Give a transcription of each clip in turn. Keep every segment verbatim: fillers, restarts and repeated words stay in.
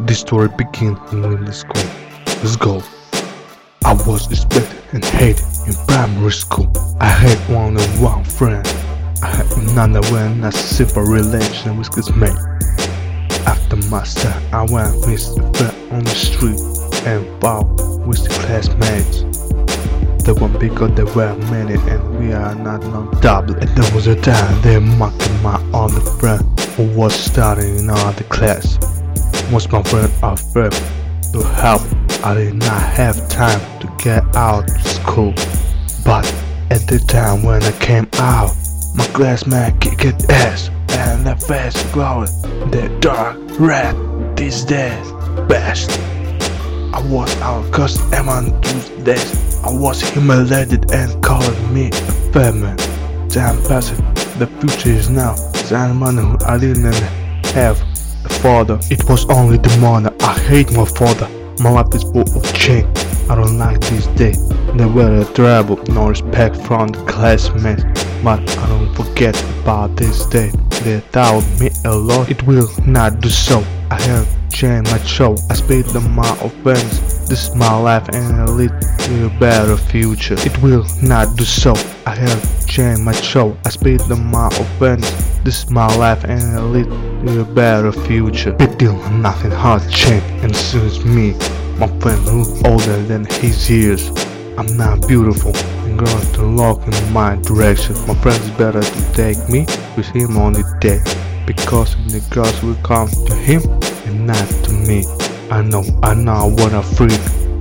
This story begins in middle school. Let's go. I was respected and hated in primary school. I had one and one friend. I had another when a simple relation with his mate. After my son, I went with a friend on the street and fought with the classmates. They weren't because there were many and we are not no double. And there was a time they mocked my other friend who was studying in another class. Was my friend afraid to help? I did not have time to get out of school. But at the time when I came out, my classmate kicked ass and their face glowed. They're dark red these days, best. I was out cause among those days I was humiliated and called me a feminine. Time passed, the future is now. Someone who I didn't have a father. It was only the mother. I hate my father. My life is full of change. I don't like this day. They were a trouble, no respect from the classmates. But I don't forget about this day. They taught me a lot. It will not do so. I have changed my show. I spent the amount of friends. This is my life and I lead to a better future. It will not do so. I have changed my show. I spent the amount of friends. This is my life and I lead to a better future. Big deal, nothing hard changed and suits me. My friend who's older than his years. I'm not beautiful and going to look in my direction. My friend is better to take me with him on the day, because the girls will come to him and not to me. I know, I know what a freak.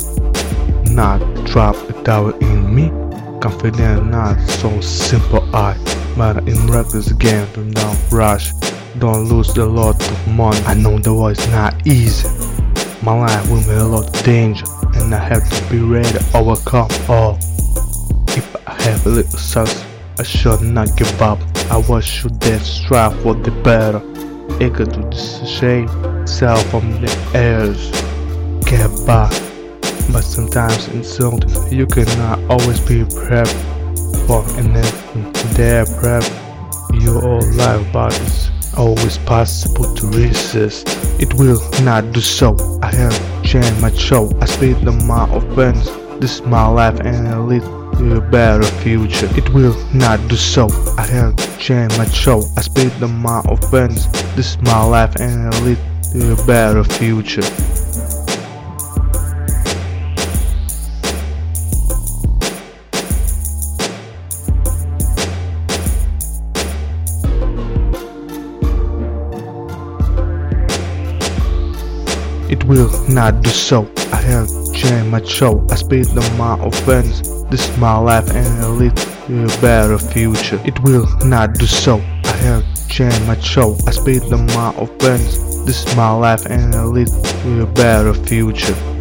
Not drop a tower in me. Confident, not so simple I. But in reckless game, do not rush. Don't lose a lot of money. I know the war is not easy. My life will be a lot of danger, and I have to be ready to overcome all. If I have a little success, I should not give up. I was should then strive for the better. Eager to shape self from the airs. Get by, but sometimes in something you cannot always be prepared for, and if they're prepared your whole life, but it's always possible to resist. It will not do so. I have changed my show. I spent the amount of friends. This is my life and I lead to a better future. It will not do so. I have changed my show. I spent the amount of friends. This is my life and I lead to a better future. It will not do so. I have changed my show. I spent the amount of friends. This is my life and I lead to a better future. It will not do so. I have changed my show. I spent the amount of friends. This is my life and I lead to a better future.